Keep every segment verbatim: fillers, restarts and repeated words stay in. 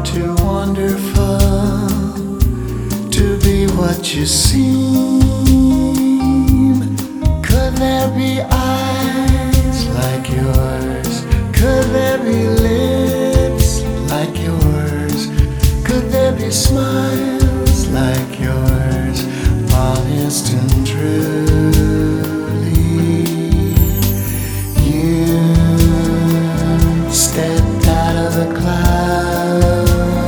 too wonderful to be what you seem. Could there be eyes like yours? Could there be lips like yours? Could there be smiles like yours? Honest and truly, you stepped out of the cloud.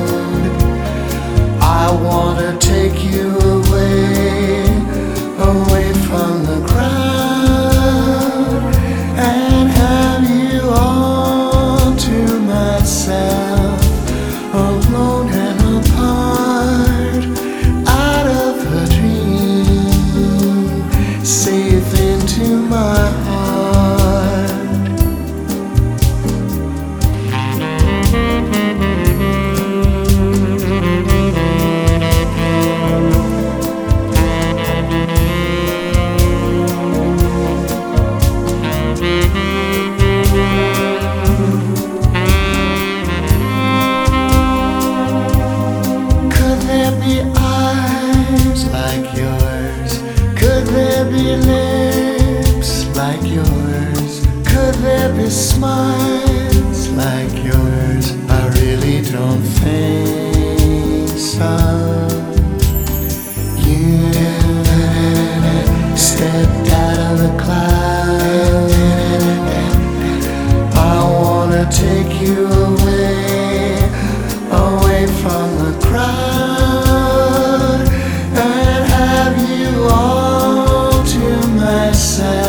I wanna take you away, away from the crowd, and have you all to myself, alone and apart, out of a dream, safe into my heart. Could there be eyes like yours? Could there be lips like yours? Could there be smiles like yours? I really don't think so. You stepped out of the cloud. I wanna take you away, away from the crowd, and have you all to myself.